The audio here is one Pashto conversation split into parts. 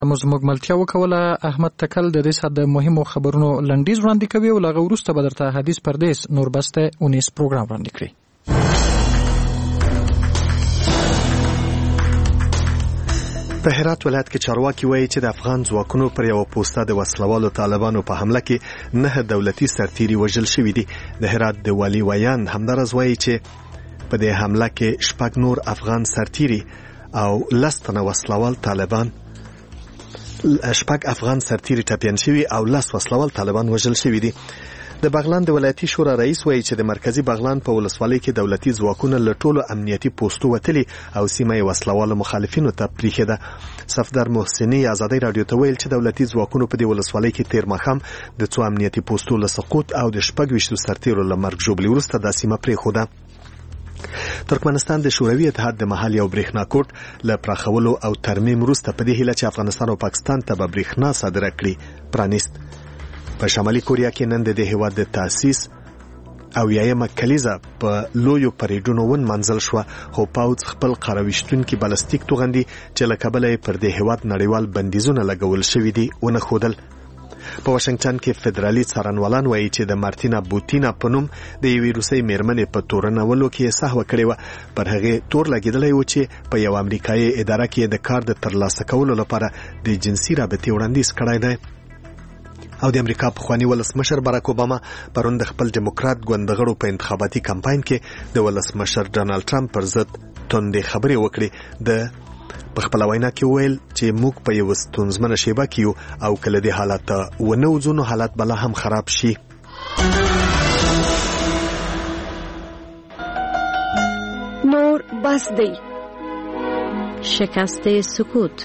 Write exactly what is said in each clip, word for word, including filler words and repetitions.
موږ ملتیا وکوله. احمد تکل د دې ساعت د مهمو خبرونو لنډیز وړاندې کوي او له هغه وروسته به درته حدیث پردیس نور بسته اونیس پروګرام وړاندې کړي. په هرات ولایت کې چارواکي وایي چې د افغان ځواکونو پر یو پوسټه د وسلوالو طالبانو په حمله کې نه دولتي سرتیري وژل شوي دي. د هرات د والي ویان همدارس وایي چې په دې حمله کې شپږ نور افغان سرتیري او لس تنه وسلوال طالبان شپږ افغان سرتیري ټپیان شوي او لس وسلوال طالبان وژل شوي دي. د بغلان د ولایتي شورا رئیس وایي چې د مرکزی بغلان په ولسوالۍ کې دولتي ځواکونه له ټولو امنیتي پوسټو وتلي او سیمه یې وسلوالو مخالفینو ته پریښې ده. صفدر محسنی ازادي رادیو ته ویل چې دولتي ځواکونو په دې ولسوالۍ کې تیر ماښام د څو امنیتي پوسټو له سقوط او د شپږ ویشتو سرتیرو له مرګ ژوبلې وروسته دا سیمه پرېښوده. ترکمنستان د شوروي اتحاد د محل یو برېښنا کوټ له پراخولو او ترمیم وروسته په دې هیله چې افغانستان او پاکستان ته به برېښنا صادره کړي پرانیست. په شمالي کوریا کې نن د دې هیواد د تاسیس او یایمه کلیزه په لویو پریډونو ون منزل شو، خو پاوڅ خپل قراویشتونکي بالستیک توغندي چې له کبله پر دې هیواد نړیوال بندیزونه لګول شوي دي ونه خودل. په واشنگټن کې فدرالي څارنوالان وایي چې د مارتینا بوتینا په نوم د یوې روسۍ میرمنې په تورنولو کې سهوه کړې وه. پر هغې تور لګېدلی و چې په یو امریکایي اداره کې د کار د ترلاسه کولو لپاره د جنسي رابطې وړاندیز کړی دی. او د امریکا پخوانی ولسمشر باراک اوباما پرون د خپل دیموکرات ګوند د غړو په انتخاباتي کمپاین کې د ولسمشر ډانلډ ټرمپ پر ضد توندې خبرې وکړې. د په خپل وینا کې ویل چې موږ په یو ستونزمنه شیبه کې یو او کله دې حالت ونه وځو نو حالت بلا هم خراب شي. نور بس دی شکست سکوت.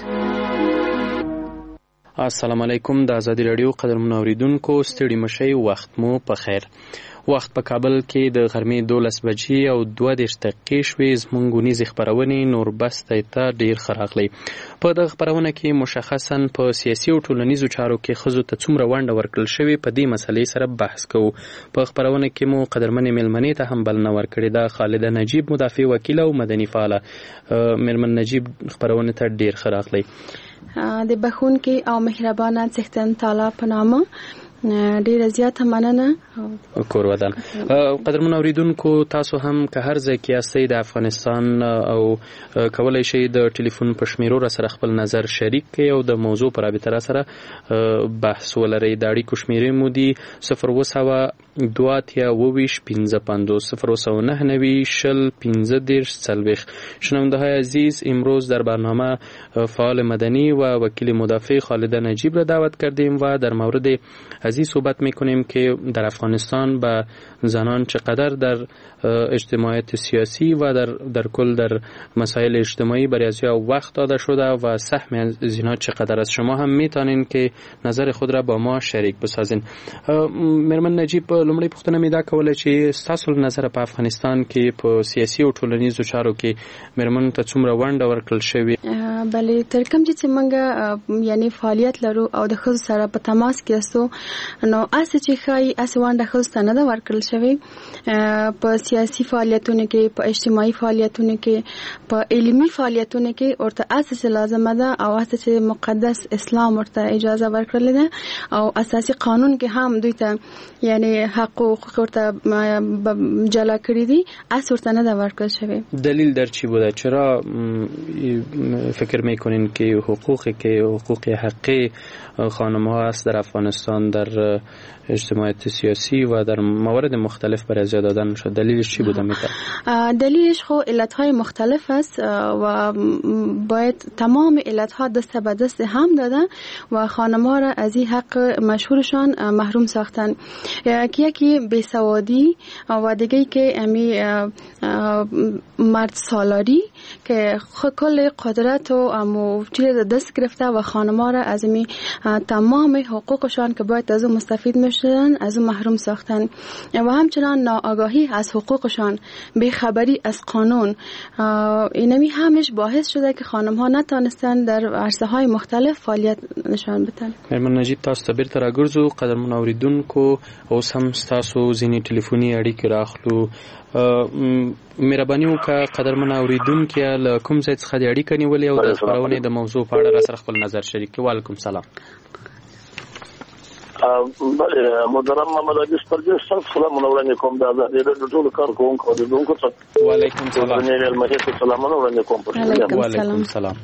السلام علیکم. د ازادي رادیو قدرمن اوریدونکو ستړي مشي وخت مو په خیر. وخت په کابل کې د غرمې دولس بجې او دوه دېرش دقیقې شوې. زموږ ونیزې خپرونې نور بسته ته ډېر ښه راغلی. په دغه خپرونه کې مشخصاً په سیاسي او ټولنیزو چارو کې ښځو ته څومره ونډه ورکړل شوې په دې مسلې سره بحث کوو. په خپرونه کې مو قدرمنې مېلمنې ته هم بلنه ورکړې ده. خالده نجیب مدافع وکیله او مدني فعاله. مېرمن نجیب خپرونه ته ډېر ښه راغلی. د بخښونکي او مهربانه څښتن تعالی په نامه ډیره زیاته مننه. کور ودان. قدرمن اوریدونکو تاسو هم که هر ځای کې یاستئ د افغانستان او کولای شئ د ټلیفون په شمیرو را سره خپل نظر شریک کړئ او د موضوع پر رابطه را سره بحث ولرئ. د اړیکو شمیرې مو دي صفر اوه سوه دوه اتیا اوه ویشت پنځه پنځوس صفر اوه سوه نهه نوي شل پنځه دېرش څلوېښت. شنونده‌های عزیز، امروز در برنامه فعال مدنی و وکیل مدافع خالده نجیب را دعوت کردیم و در مورد از این صحبت میکنیم که در افغانستان به زنان چقدر در اجتماعیت سیاسی و در در کل در مسائل اجتماعی برای از وقت داده شده و سهم از اینها چقدر است. شما هم میتونین که نظر خود را با ما شریک بسازین. مېرمن نجیب، لومړی پوښتنه مې دا کوله چې ستاسو نظر په افغانستان کې په سیاسي او ټولنیزو چارو کې مېرمنو ته څومره ونډه ورکړل شوې؟ بلې تر کوم چې موږ یعنی فعالیت لرو او د ښځو سره په تماس کې یاستو، نو اسې چې ښایي اسې ونډه ښځو ته نه ده ورکړل شوې. په سیاسي فعالیتونو کې، په اجتماعي فعالیتونو کې، په علمي فعالیتونو کې ورته اسې چې لازمه ده او اسې چې مقدس اسلام ورته اجازه ورکړلې ده او اساسي قانون کې هم دوی ته یعنی حق و حقوق ورته جلا کړی دي، اسې ورته نه ده ورکړل شوې. دلیل در چی بوده؟ چرا فکر میکنین که حقوقی که حقوق حقی خانم ها است در افغانستان در اجتماعیت سیاسی و در موارد مختلف برای ازیا دادن شد؟ دلیلش چی بوده میتونه؟ دلیلش خو علتهای مختلف است و باید تمام علتها دست به دست هم دادن و خانم ها را از این حق مشهورشان محروم ساختن. یکی یکی بیسوادی و دیگه که امی مرد سالاری که کل قدرت و امو چیز دست گرفته و خانم ها را از امی تمام حقوقشان که باید از اون مستفید میشدن از اون محروم ساختن و همچنان ناآگاهی از حقوقشان، بیخبری از قانون، اینمی همش باعث شده که خانم ها نتانستن در عرصه های مختلف فعالیت نشان بدن. مېرمن نجیب، تاسو ته بیرته راګرځو. قدرمن اوریدونکو، اوس هم تاسو ځینې ټلیفوني اړیکې راخلو. مهرباني وکړه قدرمن اوریدونکو له کوم ځای څخه د اړیکې نیولې او د خبرونې د موضوع په اړه را سره خپل نظر شریک کړئ. وعلیکم سلام. بله محترم محمد عزیز پردیس صاحب سلامونه وړاندې کوم د آزادۍ د ټولو کارکوونکو او اوریدونکو ته. وعلیکم سلام. سلامونه وړاندې کوم. وعلیکم سلام.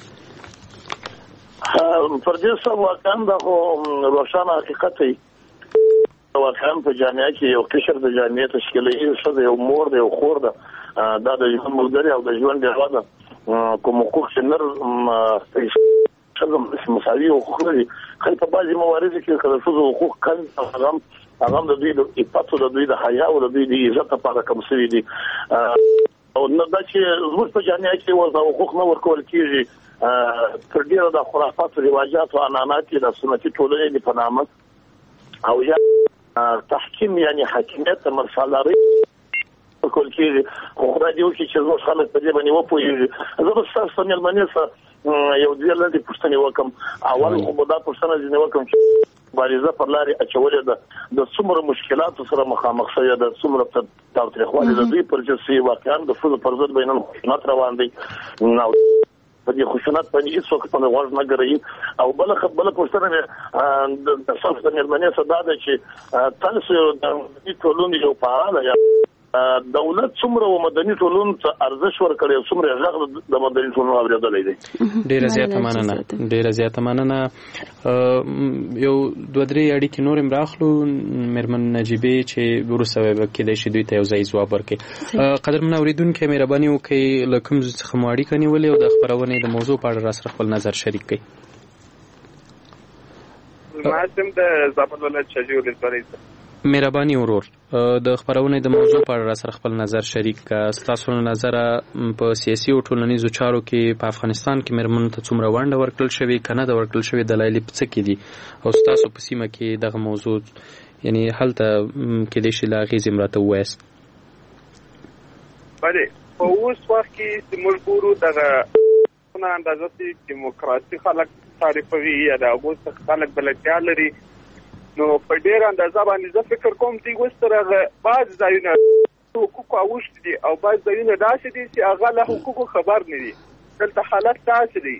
پردیس صاحب واقعا دا خو روښانه حقیقت دی. واقعا په جامعه کې یو قشر د جامعې تشکیلوي ښځه یو مور ده یو خور ده دا د ژوند ملګرې او د ژوند ډېوه ده. کوم حقوق چې نر ښځه مساوي حقوق لري خو په بعضې مواردو کې که د ښځو حقوق کم هغه هم د دوی د عفت او د دوی د حیا او د دوی د عزت لپاره کم شوي دي. او نه دا چې زموږ په جامعه کې ورته حقوق نه ورکول کېږي تر ډېره د خرافاتو رواجاتو عنعنات د سنتي ټولنې په نامه او یا تحکیم یعنی حاکمیت مرسالاري کول کېږي. خو خدای دې وکړي چې زموږ خلک په دې باندې وپوهېږي. زه به ستاسو په مېلمنې سره یو دوې لنډې پوښتنې وکړم. اول خو به دا پوښتنه ځینې وکړم چې مبارزه پر لارې اچولې ده د څومره مشکلاتو سره مخامخ شوې ده څومره تاوتریخوالی د دوی پر جنسي واقعا د ښځو پر ضد بین الخشونت روان دی او په دې خشونت باندې هیڅوک په غوږ نه ګرځي. او بله بله پوښتنه مې د تاسو د مېلمنې څخه دا ده چې تاسو د ټولنې یو فعال یا دولت څومره و مدني ټولنو ته ارزښ ورکړي او څومره غږ د مدني ټولنو اورېدلې دي. ډیره زیاته مننه ډیره زیاته مننه. یو دوه درې اړیکې نور هم راخلو مېرمن نجیبې چې وروسته به کېدای شي دوی ته یو ځای ځواب ورکړي. قدرمن اوریدونکو مهرباني وکړئ له کوم څخه مو اړیکه نیولې او د خبرونې د موضوع په اړه را سره خپل نظر شریک کړئ. ما سم د زابل ولایت شجیع ولسوالۍ مهرباني ورور د خبرونې د موضوع په اړه سره خپل نظر شریک کړه. ستاسو نظر په سیاسي او ټولنیزو چارو کې په افغانستان کې مېرمنو ته څومره ونډه ورکړل شوې کنه د ورکړل شوې دلایل څه کې دي او ستاسو په سیمه کې دغه موضوع یعنی هلته کېدای شي لا اغېزې راته ووایاست. بله په اوس وخت کې زموږ ګورو دغه اندازه چې دیموکراسي خلک تعریفوي یا د هغو څخه خلک بلدتیا لري نو په ډېر اندازه باندې زه فکر کوم دوی اوس تر هغه بعض ځایونه حقوقو اوښتي دي او بعض ځایونه داسې دي چې هغه له حقوقو خبر نه دي. دلته حالت داسې دی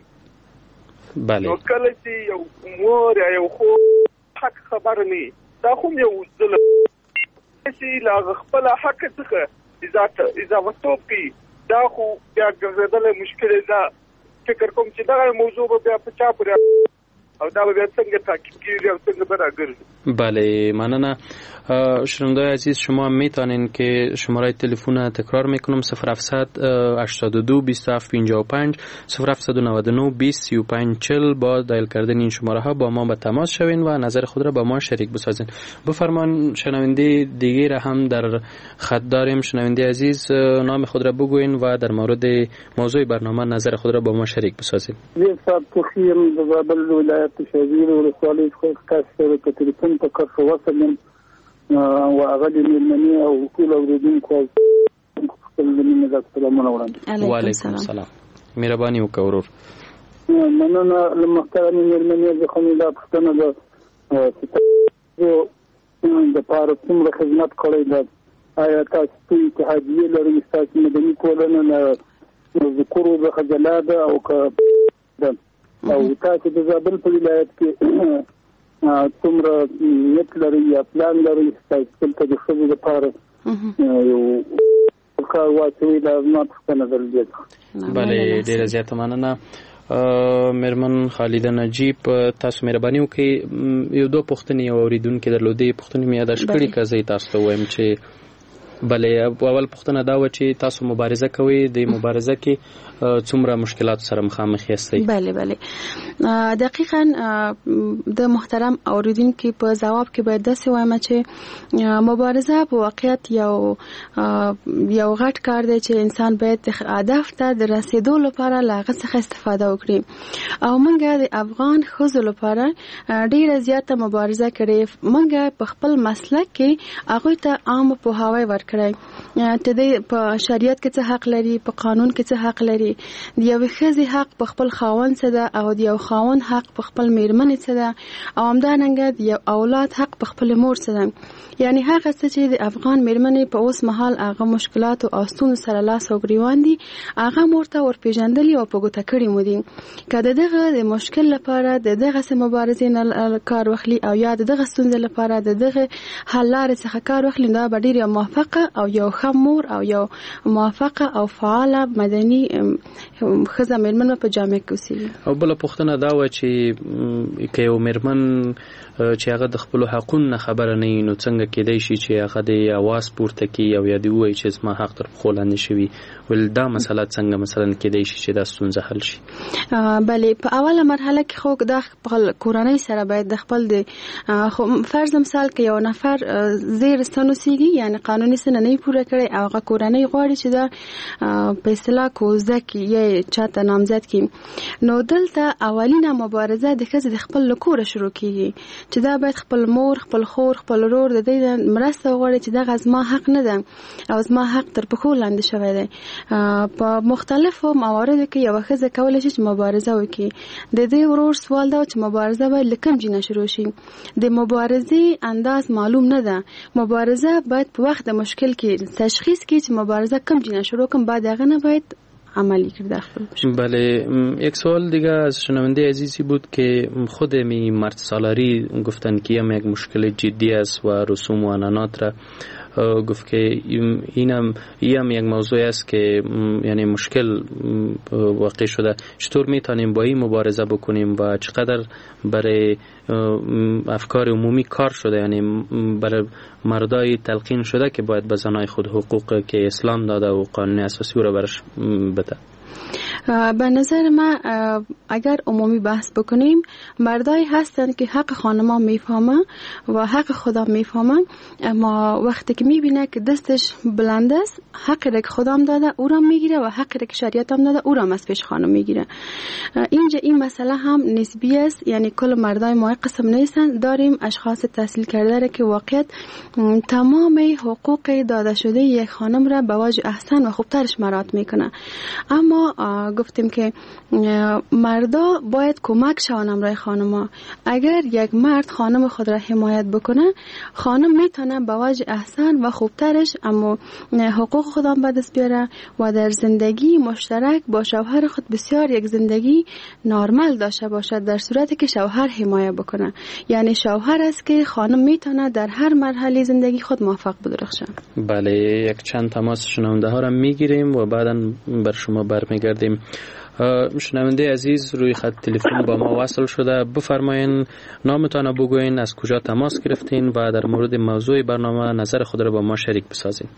نو کله چې یو مور یا یو خور حق خبر نه وي دا خو یو ظلم چې له هغه خپله حق څخه اضافتوب کوي دا خو بیا ګرځېدلی مشکل ده. فکر کوم چې دغه موضوع به بیا په چا پورې او دا بیا څنګه تعقیب کیږي او څنګه به راگرزه. بله ماننا. شنوندای عزیز شما میتونین که شماره تلفن تکرار میکنم صفر هفتصد هشتاد و دو بیست و هفت پنجاه و پنج صفر هفتصد و نود و نه بیست سی و پنج چهل با دایل کردن این شماره ها با ما به تماس شوین و نظر خود را با ما شریک بسازین. بفرمان شنونده دیگه را هم در خط داریم. شنونده عزیز نام خود را بگوین و در مورد موضوع برنامه نظر خود را با ما شریک بسازین. صاحب تخیم زابل ولایت شجیع ولسوالۍ څخه تاسو سره په تلیفون په کار وسلم او هغه د مېلمنې او ټول اوریدونکو خپل مینه د سلامونه وړاندې. وعلیکم سلام. مهرباني وکړه ورور. مننه له محترم مېلمنې زه خو مې دا پوښتنه ده چې تاسو د پاره څومره خدمت کړی ده آیا تاسو اتحادیې لرئ ستاسو مدني ټولنه له ذکرو څخه جلا ده او که او تاسو د زابل په ولایت کې څومره نیت لرئ یا پلان لرئ تاسو دلته د ښځو لپاره یو کار واچوئ دا زما پوښتنه درلوده. بله ډېره زیاته مننه. مېرمن خالده نجیب تاسو مهرباني وکړئ یو دوه پوښتنې اوریدونکي درلودې پوښتنې مې یاداښت کړي که زه یې تاسو ته ووایم چې بله اول پوښتنه دا وه چې تاسو مبارزه کوئ د مبارزه کې څومره مشکلات سره مخامخ یاستئ؟ بله بله دقیقاً د محترم اوریدونکو په ځواب کې باید داسې وایم چې مبارزه په واقعیت یو یو غټ کار دی چې انسان باید هدف ته د رسیدو لپاره له هغه څخه استفاده وکړي او موږ د افغان ښځو لپاره ډېره زیاته مبارزه کړې. موږ په خپل مسلک کې هغوی ته عامه پوهاوی ورکړی ورکړی. ته دې په شریعت کې څه حق لري، په قانون کې څه حق لري. د یوې ښځې حق په خپل خاوند څه ده او د یو خاوند حق په خپل میرمنې څه ده، او همدارنګه د یو اولاد حق په خپل مور څه ده. یعنی هغه څه چې د افغان میرمنې په اوس مهال هغه مشکلات او ستونزو سره لاس او ګریوان دي، هغه مورته ورپېژندلي او په ګوته کړي مو دي. که د دغه د مشکل لپاره د دغسې مبارزې نه کار واخلي او یا د دغه ستونزې لپاره د دغه حل لارې څخه کار واخلي، دا به ډېره موفقه او یو ښه مور او یو موفقه او فعاله مدني ښځه میرمن په جامعه کې اوسېږي. او بله پوښتنه دا وه چې که یو میرمن چې هغه د خپلو حقونو نه خبره نه وي، نو څنګه کېدی شي چې هغه د اواز پورته کړي او یا دې ووایي چې زما حق تر پښو لاندې شوي؟ ول دا مسله څنګه مثلا کېدی شي چې دا ستونزه حل شي؟ بلې په اوله مرحله کې خو دا خپل کورنۍ سره باید د خپل د فرض مثال کې یو نفر زیر ستن اوسېږي، یعنی قانوني سنه نه پوره کړي او هغه کورنۍ غواړي چې دا په اصطلاح کوزده کړي یا چاته نامزد کړي، نو دلته اولینه مبارزه د ښځې د خپل له کوره شروع کېږي چې دا باید خپل مور، خپل خور، خپل ورور د دې مرسته وغواړي چې دغه زما حق نه ده او زما حق تر پښو لاندې شوی دی. په مختلفو مواردو کې یوه ښځه کولی شي چې مبارزه وکړي. د دې ورور سوال دا چې مبارزه باید له کوم ځای شروع شي. د مبارزې انداز معلوم نه ده. مبارزه باید په وخت د مشکل کې تشخیص کړي چې مبارزه کوم ځای شروع کنم، بعد هغه نه باید عملی کرده. بله، یک سوال دیگه از شنونده عزیزی بود که خود می مرد سالاری گفتن که هم یک مشکل جدی است و رسوم و عنعنات را گفت که اینم اینم یک موضوع است که یعنی مشکل واقع شده. چطور میتونیم با این مبارزه بکنیم و چقدر برای افکار عمومی کار شده، یعنی برای مردای تلقین شده که باید به زنای خود حقوق که اسلام داده و قانون اساسی را برش بده؟ به نظر من اگر عمومی بحث بکنیم، مردایی هستند که حق خانما میفهمه و حق خدا میفهمه، اما وقتی که میبینه که دستش بلند است، حقی را که خدام داده او را میگیره و حقی را که شریعت هم داده او را از پیش خانم میگیره. اینجا این مسئله هم نسبی است، یعنی کل مردای ما قسم نیستن. داریم اشخاص تحصیل کرده را که واقعیت تمام حقوق داده شده یک خانم را به وجه احسن و خوبترش مراعات میکنه. اما گفتیم که مردا باید کمک شون امرای خانما. اگر یک مرد خانم خود را حمایت بکنه، خانم میتونه به وجه احسن و خوبترش اما حقوق خودم به دست بیاره و در زندگی مشترک با شوهر خود بسیار یک زندگی نرمال داشته باشد، در صورتی که شوهر حمایت بکنه. یعنی شوهر است که خانم میتونه در هر مرحله زندگی خود موفق بدرخشه. بله، یک چند تماس شنونده ها را میگیریم و بعدا بر شما برمیگردیم. شنونده عزیز روی خط تلفن با ما وصل شده. بفرمایین نامتان بگوین، از کجا تماس گرفتین و در مورد موضوع برنامه نظر خود را با ما شریک بسازین.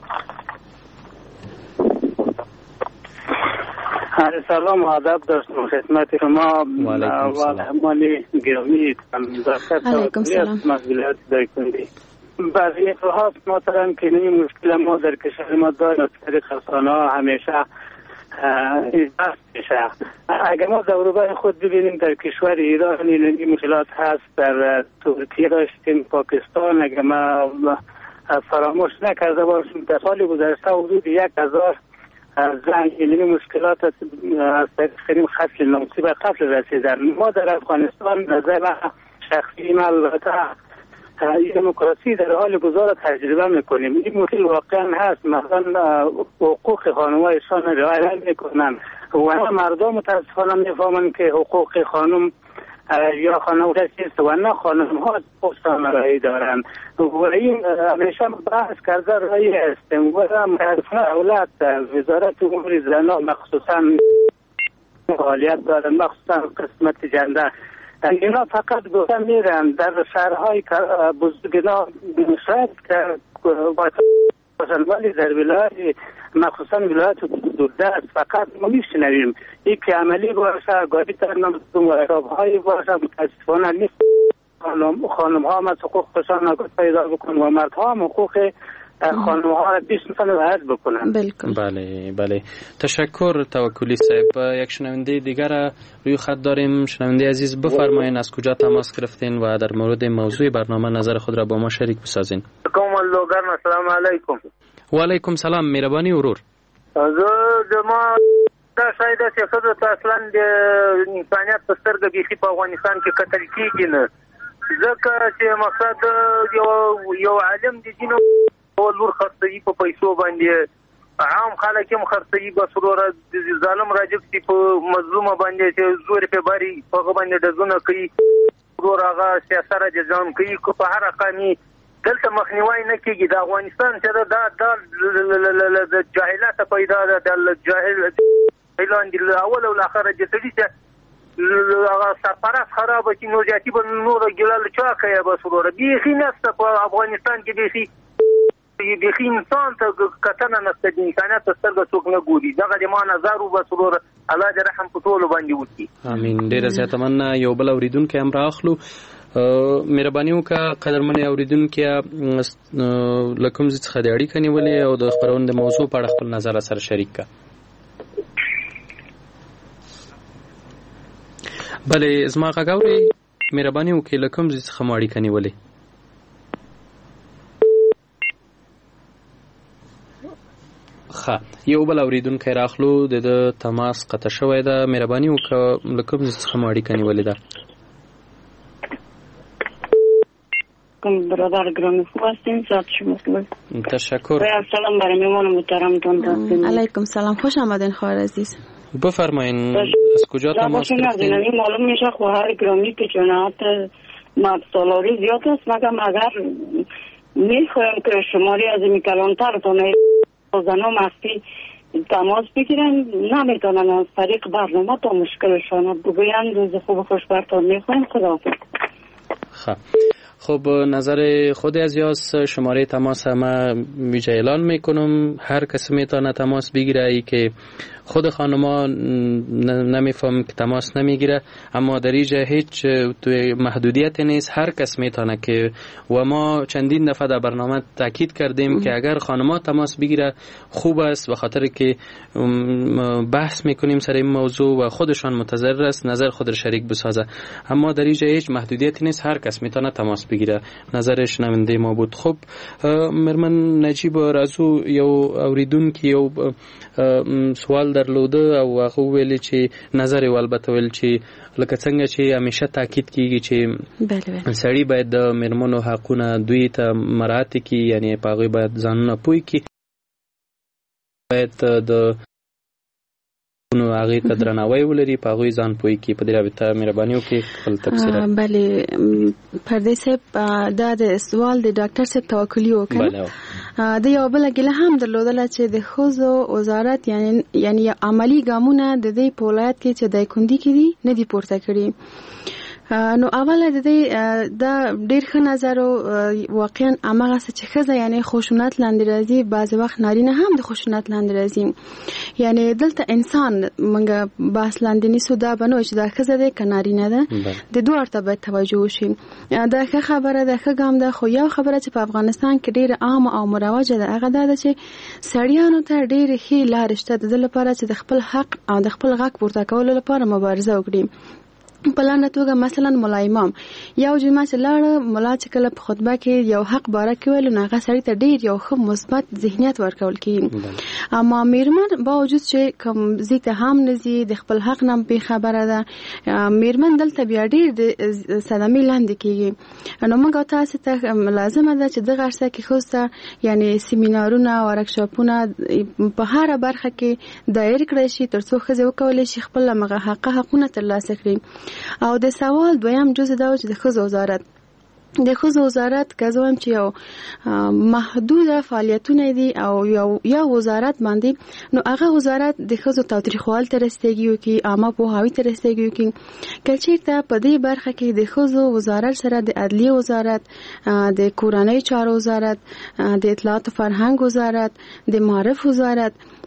سلام و ادب داشتم خدمت شما و همانی گرامی علیکم سلام. مسئولیت دایکندی بعضی افراد محترم که این مشکل ما در کشور ما داریم، طریق خسانه ها همیشه این بحث میشه. اگر ما دوروبر خود ببینیم در کشور ایران این مشکلات هست، در ترکیه داشتیم، پاکستان، اگر ما فراموش نکرده باشیم در سال گذشته حدود یک هزار زن این مشکلات از طریق قتل ناموسی و قتل رسیدن. ما در افغانستان نظر شخصی ما البته دموکراسی در حال گذار تجربه میکنیم. این مشکل واقعا هست، مثلا حقوق خانمایشان رعایت میکنن و مردم متاسفانه میفهمن که حقوق خانم یا خانم چیست و نه خانم ها حقوقشان رعایت دارن و این همیشه بحث کرده رعایت است و متاسفانه اولاد وزارت امور زنان مخصوصا فعالیت دارن، مخصوصا قسمت جنده. اینا فقط گفتن میرن در شهرهای بزرگنا شاید که ولی در ولایت مخصوصا ولایت دوردست فقط ما میشنویم این که عملی باشه، گاهی در نمزدون و اعرابهایی باشه. متاسفانه نیست خانم ها هم از حقوقشان نگاه پیدا بکن و مرد ها هم حقوق خانم ها را بیش مثلا رعایت بکنن. بلکل. بله بله، تشکر توکلی صاحب. یک شنونده دیگر روی خط داریم. شنونده عزیز بفرمایید از کجا تماس گرفتین و در مورد موضوع برنامه نظر خود را با ما شریک بسازین. کوم لوګر السلام علیکم. وعلیکم سلام مهرباني ورور. زه د ما دا شاید چې خزه ته اصلا د انسانیت په سترګه بیخي په افغانستان کې قتل کیږي نه، ځکه چې مقصد یو یو عالم د دین او لور خرڅوي په پیسو باندې، عام خلک هم خرڅوي، بس وروره د ظالم راجب چې په مظلومه باندې چې زور په باري هغه باندې ډزونه کوي، وروره هغه سیاست را جام کوي، کو په هر قامي دلته مخنیوي نه کیږي. د افغانستان چې دا د جاهلیت پیدا ده، د جاهل اعلان دی اول او اخر چې تدې چې هغه سرپرست خراب شي نو ځاتي به نور ګلال چا کوي، بس وروره بیخي نسته په افغانستان کې بیخي بیخي انسان ته کتنه نسته، د انسانیت په سترګه څوک نه ګوري. دغه د ما نظر و، بس وروره الله دې رحم په ټولو باندې وکړي. امين. ډیره زیاته مننه. یو بل اوریدونکو هم راخلو. مهرباني وکړه قدرمنې اوریدونکو لکم زه څخه د اړیکې نیولې او د خبرونې د موضوع په اړه خپل نظر سره شریک کړه. بله زما غاوري مهرباني وکړه لکم زه څخه ما اړیکې نیولې. ښه یو بل اوریدونکو راخلو د تماس قطع شوی ده. مهرباني وکړه لکم زه څخه ما اړیکې نیولې ده. برادر گرامی خوب هستین؟ ساعت شما خوب. تشکر. سلام برای میمان محترمتون داشتین. علیکم سلام، خوش آمدین خواهر عزیز. بفرمایین از کجا تماس گرفتین؟ این معلوم میشه خواهر گرامی که جنایت مرد سالاری زیاد است، مگم اگر میخوایم که شماری از این کلانترتون زنها مخفی تماس بگیرن نمیتونن از طریق برنامه تا مشکلشان بگوین. روز خوب خوشبختان میخوایم. خداحافظ. خب خب نظر خود از یاس شماره تماس همه ویژه اعلان میکنم، هر کسی میتونه تماس بگیره. ای که خود خانما نمیفهم که تماس نمیگیره، اما در اینجا هیچ محدودیت نیست، هر کس میتونه که و ما چندین دفعه در برنامه تاکید کردیم که اگر خانما تماس بگیره خوب است، به خاطر که بحث میکنیم سر این موضوع و خودشان متضرر است، نظر خود را شریک بسازه. اما در اینجا هیچ محدودیتی نیست، هر کس میتونه تماس بگیره. نظر شنونده ما بود. خب مرمن نجیب رازو یو اوریدونکو یو سوال درلوده او هغه ویل چې نظر یې البته ویل چې لکه څنګه چې همیشه تاکید کیږي چې سړی باید د میرمنو حقونه دوی ته مراعات کړي، یعنی په هغوی باید ځانونه پوه کړي، باید د نو هغه ته درناوی ولري، په هغه ځان پوي کې په دې رابطه مهرباني وکړي خپل تفسیر. بله پردې صاحب دا د سوال د ډاکټر صاحب توکلی وکړ. د یو بل ګله هم درلودل چې د خوځو وزارت یعنی یعنی عملی ګامونه د دې په ولایت کې چې د کندي کې دي نه دي پورته کړي. نو اوله د دې دا ډیر ښه نظر او واقعا امغه چې خزه یعنی خوشونت لاندې راځي، بعض وخت نارینه هم د خوشونت لاندې راځي. یعنی دلته انسان منګه باس لاندې نیسو دا بنو چې دا خزه ده کنارینه ده، د دوه اړه به توجه وشي. دا ښه خبره ده، ښه ګام ده. خو یو خبره چې په افغانستان کې ډیره عام او مروجه ده هغه دا چې سړیانو ته ډیره ښه لار شته د لپاره چې د خپل حق او د خپل حق پورته کولو لپاره مبارزه وکړي. په لاندې توګه مثلا مولا امام یو جمعه چې لاړ مولا چې کله په خطبه کې یو حق باره کوي نو هغه سړی ته ډیر یو ښه مثبت ذهنیت ورکول کیږي. اما میرمن باوجود چې کوم زیته هم نزي د خپل حق نه به خبره ده، میرمن دلته بیا ډیر د صدمې لاندې کیږي. نو موږ تاسو ته لازمه ده چې د غرسه کې خوسته یعنی سیمینارونه او ورکشاپونه په هر برخه کې دایر کړی شي ترڅو ښځې وکولای شي خپل مغه حق حقونه ترلاسه کړي. او د سوال دویم جزء دا چې د ښځو وزارت د ښځو وزارت کزوم چې یو محدود فعالیتونه دي او یو یا وزارت باندې، نو هغه وزارت د ښځو تاریخوال ته رسیدګي کوي، عامه پوهاوی ته رسیدګي کوي. کچېرته په دې برخه کې د ښځو وزارت سره د عدلیه وزارت، د کورنۍ چارو وزارت، د اطلاعات او فرهنګ وزارت، د معارف وزارت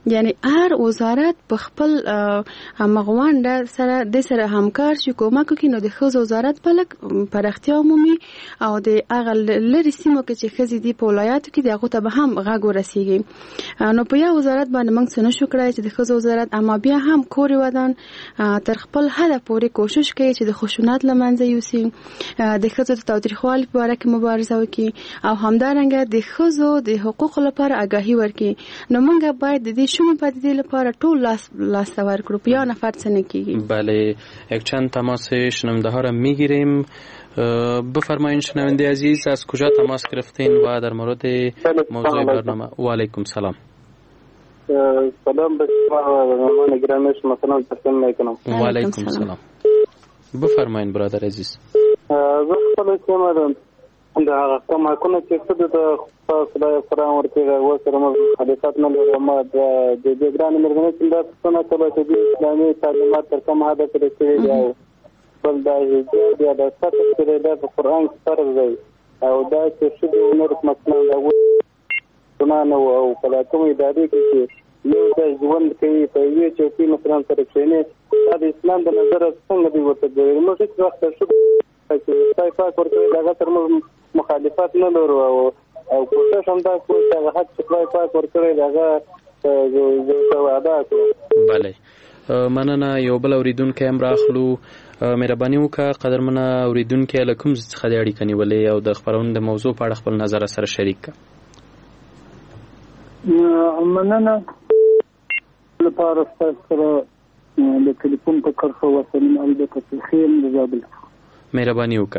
یعنی هر وزارت په خپل مغوانډه سره د سره همکار شي کومک کوي نو د ښځو وزارت په لک پرختیا عمومي او د هغه لري سیمو کې چې ښځې دي په ولایاتو کې دغه ته به هم غږ ورسیږي نو په یو وزارت باندې موږ څه نشو کړای چې د ښځو وزارت اما بیا هم کوري ودان تر خپل هدف پورې کوشش کوي چې د خشونت لمنځه یوسي د ښځو د تاوتریخوالي په اړه کې مبارزه وکړي او همدارنګه د ښځو د حقوقو لپاره آگاهی ورکړي نو موږ باید د دې شومې پدیدې لپاره ټول لاس لاس ورکړو یا نفر څه نه کیږي. بله یک چند تماس شنونده ها را میگیریم. بفرمایید شنونده عزیز از کجا تماس گرفتین و در مورد موضوع برنامه؟ و علیکم سلام. سلام به شما مهمان گرامی شما سلام تقدیم میکنم. و علیکم سلام. بفرمایید برادر عزیز. زه خپل سیمه د هغه کوم حقونه چې څه د خدای سره ورته و سره مخالفت نه لرم د د ګران مرګنه چې دا څنګه کله چې د اسلامي تعلیمات تر کومه حد پورې کوي او بل دا چې د ساتل کې د قرآن فرض دی او دا چې څه د نور مثلا دا ونه او کله کوم ادارې کې یو د ژوند کوي په یوه چې مثلا سره کېنه د اسلام د نظر څنګه دی ورته دی موږ هیڅ وخت چې پای پای ورته دا تر مخالفت نه لرو او او کوشش هم دا کوي چې هغه چې پای پای ورته داغه جو وعده کوي. بله مننه. یو بل اوریدونکو هم راخلو. مهرباني وکړه قدرمنه اوریدونکو له کوم څخه د اړیکې نیولې او د خبرونې د موضوع په اړه خپل نظر سره شریک کړه. مننه لپاره سره د ټلیفون په کرښه وسلم البته په خیم د زابل. مهرباني وکړه.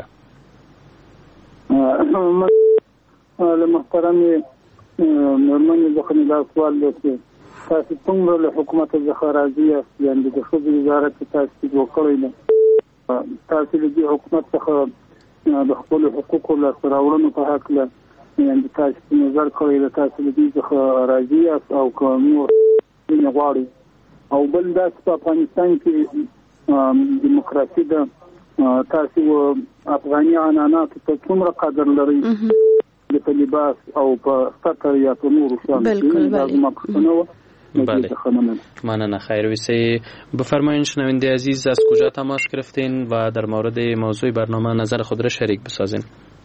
له محترم مېرمنې څخه مې دا سوال دی چې تاسو څومره له حکومت څخه راضي یاست یعنې د ښځو وزارت چې تاسو جوړ کړی دی تاسو له دې حکومت څخه د خپلو حقوقو لاسته راوړنو په هکله یعنې تاسو نظر کړی دی تاسو له دې څخه راضي یاست او که نور ځینې غواړئ او بل داسې په افغانستان کې دیموکراسي ده تاسو افغاني عنعناتو ته څومره قدر لرئ د په لباس او په فقر یا په نورو شیانو؟ بله مننه. خیر ویسی. بفرمایید شنونده عزیز از کجا تماس گرفتین و در مورد موضوع برنامه نظر خود را شریک بسازین.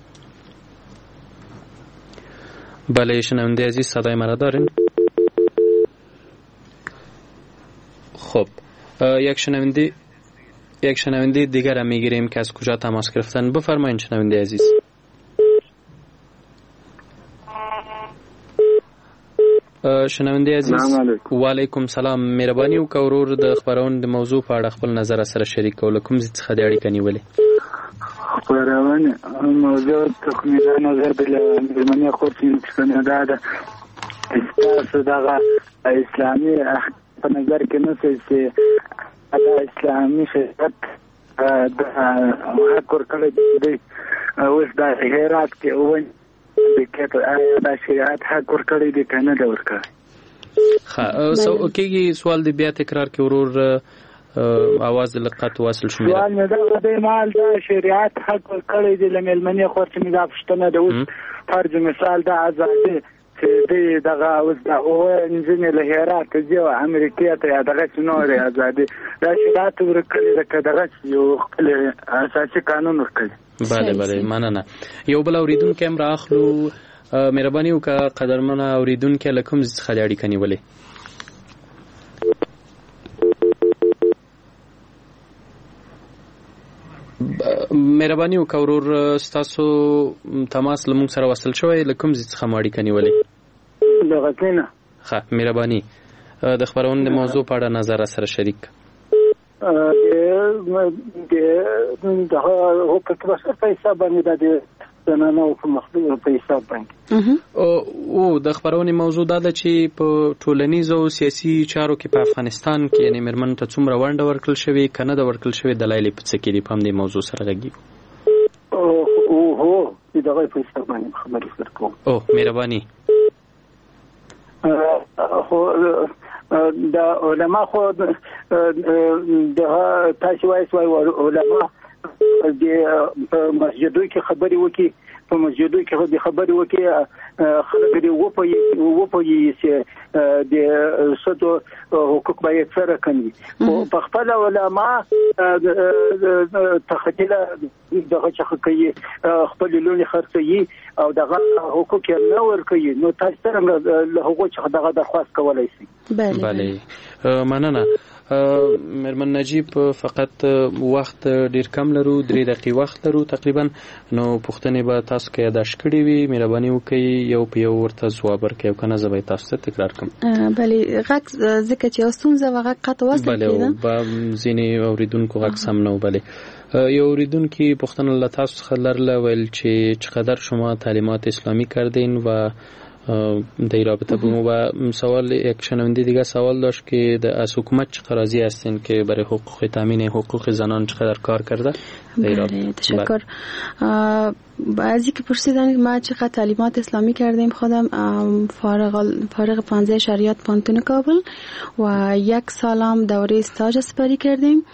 بله شنونده عزیز صدای مرا دارین؟ خب یک شنونده یک شنونده دیگر هم میگیریم که از کجا تماس گرفتن. بفرمایید شنونده عزیز. شنونده عزیز و علیکم سلام. مهرباني وکړه ورور د خبرونې د موضوع په اړه خپل نظر سره شریک کول کوم څه د اړیکې نیولې؟ خبرونه موضوع تخمیره نظر بل مېرمنې خو چې څنګه ده تاسو دغه اسلامي په نظر کې نه چې دا اسلامي شریعت د حق ورکړی دی اوس د هرات کې وایي د کېته آیا دا شریعت حق ورکړی دی کنه دا ورکړی؟ ښه سو کېږي سوال دی بیا تکرار کې ورور اواز لقط واصل شو. سوال نه دا د مال دا شریعت حق ورکړی دی لملمنې خو چې موږ پښتنه د اوس فرض مثال دا ازادي چې دغه اوس دا او انجنیر له هرات ته او امریکا ته دغه څنور ازادي دا شریعت ورکړی دغه یو خپل اساسي قانون ورکړي. بله بله مننه. یو بل اوریدونکو هم راخلو. مهرباني وکړه قدرمنه اوریدونکو له کوم څخه د اړیکې نیولې؟ مهرباني وکړه ورور ستاسو تماس له موږ سره وصل شوی له کوم څخه مو اړیکه نیولې؟ دغه کینه. ښه مهرباني د خبرونې د موضوع په اړه نظر سره شریک. د د هغه په څه په حساب باندې د زنانو په مخدوم په حساب باندې او د خبرونې موضوع دا ده چې په ټولنیزو او سیاسي چارو کې په افغانستان کې یعنی مېرمنو ته څومره ونډه ورکړل شوې کنه د ورکړل شوې دلایل په څه کې دي په دې موضوع سره غږیږو. او هو دغه په حساب باندې خبرې وکړو. او مهرباني خو دا علما خو د تاسو وایي علما د مسجدو کې خبري وکي په مسجدو کې خبري وکي خلک دې و په و په یې د سدو حقوق باید سره کوي په خپل علما تخدله دغه چې کوي خپل لونی خرڅي او دغه حقوق یې نه ور کوي نو تاسو څنګه له هغه چې دغه درخواست کولای شي. بله مننه. مرمن نجیب فقط وخت ډیر کم لرو، درې دقیقې وخت لرو تقریبا، نو پوښتنې به تاسو کې یاداښت کړې وي، مهرباني وکړئ یو په یو ورته ځواب ورکړئ او کنه زه به تاسو ته تکرار کړم. بله غږ ځکه چې ستونزه و غږ قطع وصل کېده. بله با ځینې اوریدونکو غږ سم نه و. بله یو اوریدونکی پوښتنه له تاسو څخه لرله ویل چې چقدر شما تعلیمات اسلامی کردین و در رابطه با و سوال یک شنونده دیگه سوال داشت که از حکومت چقدر راضی هستین که برای حقوق تامین حقوق زنان چقدر کار کرده؟ بله تشکر. بعضی که پرسیدن ما چقدر تعلیمات اسلامی کردیم، خودم فارغ فارغ پانزده شریعت پانتون کابل و یک سالم دوره استاج سپری کردیم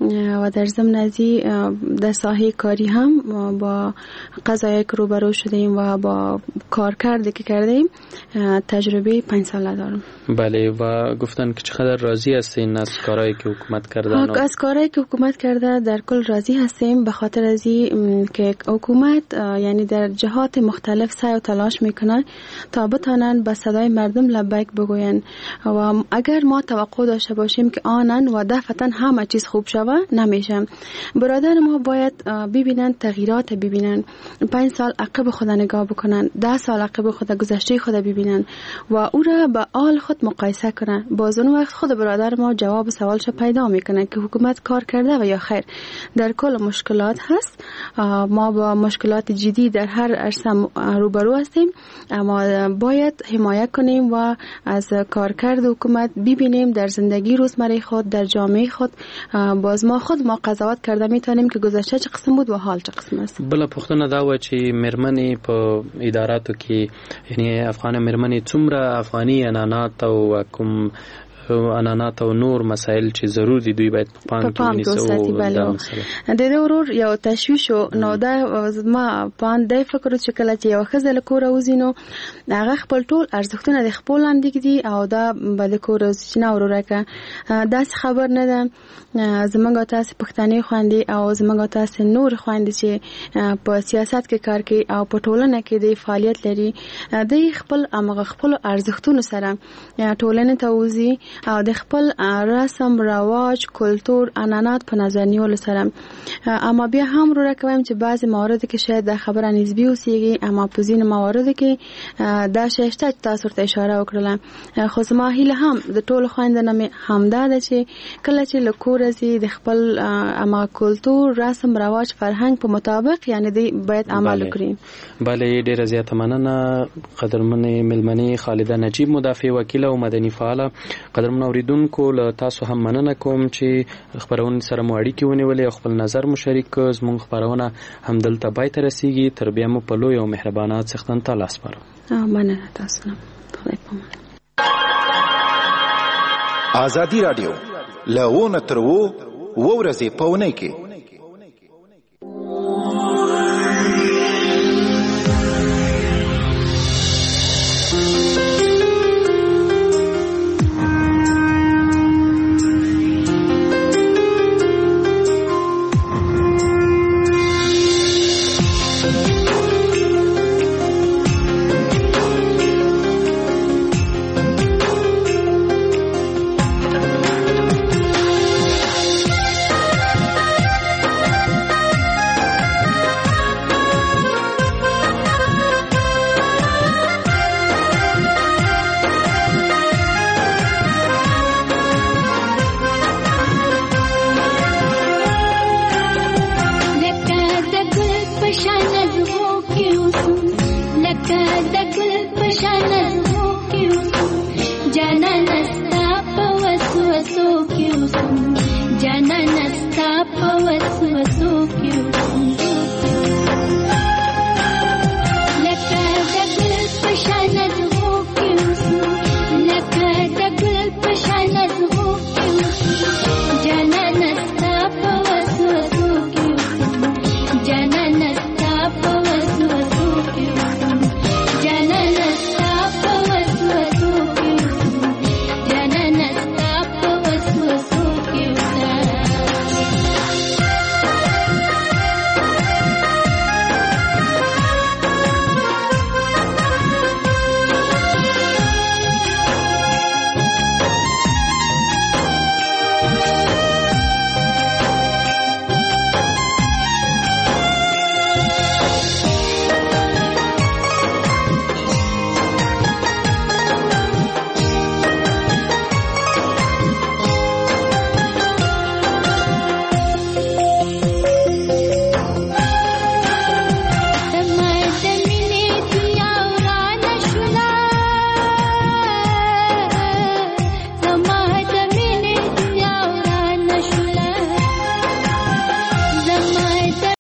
و در ضمن ازی در ساحه کاری هم با قضایای که روبرو شدیم و با کار کرده که کردیم تجربه پنج ساله دارم. بله و گفتن که چقدر راضی هستین از کارهایی که حکومت کرده؟ از کارهایی که حکومت کرده در کل راضی هستیم، به خاطر ازی که حکومت یعنی در جهات مختلف سعی و تلاش میکنن تا بتانن به صدای مردم لبیک بگوین و اگر ما توقع داشته باشیم که آنن و دفعتا همه چیز خوب شوه نمیشه. برادر ما باید ببینن تغییرات، ببینن پنج سال عقب خود نگاه بکنن، ده سال عقب خود گذشته خود ببینن و او را با آل خود مقایسه کنن. باز اون وقت خود برادر ما جواب سوالش پیدا میکنه که حکومت کار کرده و یا خیر. در کل مشکلات هست، ما با مشکلات جدی در هر عرصه روبرو هستیم، اما باید حمایت کنیم و از کارکرد حکومت ببینیم در زندگی روزمره خود، در جامعه خود. باز ما خود ما قضاوت کرده میتونیم که گذشته چه قسم بود و حال چه قسم است. بله پوښتنه دا و چې مرمنې په اداراتو کې یعنی افغان مرمنې څومره افغاني عنعنات او کوم عنعنات او نور مسائل چې ضرور دي دوی باید په پام کې ونیسو. بله د دې ورور یو تشویش نو دا ما پان د فکر چې کله چې یو خزل کور وزینو هغه خپل ټول ارزښتونه د خپل لاندې دي او دا بل کور چې نه ورورکه دا خبر نه ده. زمونږ تاسو پښتني خواندي او زمونږ تاسو نور خواندي چې په سیاست کې کار کوي او په ټولنه کې د فعالیت لري، د خپل امغه خپل ارزښتونو سره ټولنه ته وزي او د خپل رسم رواج کلتور عنعنات په نظر نیول سره. اما بیا هم رو کوم چې بعضی موارد کې شاید د خبره نسبی اوسېږي، اما په ځینې موارد کې دا شته تاسو ته اشاره وکړه. خو زما هیله هم د ټولو خويندانو همدا ده چې کله چې له کور ازي د خپل اما کلتور رسم رواج فرهنګ په مطابق یعنی دی باید عمل وکړي. بله ډیره زیاته مننه قدرمنې ملمنې خالده نجیب، مدافع وکیل او مدني فعال. قدرمن اوریدونکو له تاسو هم مننه کوم چې خبرونه سره مو اړیکې ونیولې او خپل نظر مو شریک کړ. زموږ خبرونه هم دلته پای ته رسیږي. تر بیا مو په لوی او مهربانه څښتن ته لاس سپارو. مننه تاسو نه. خدای پامان. ازادي رادیو لونه تر وو ورځې پونه کې جنت تا په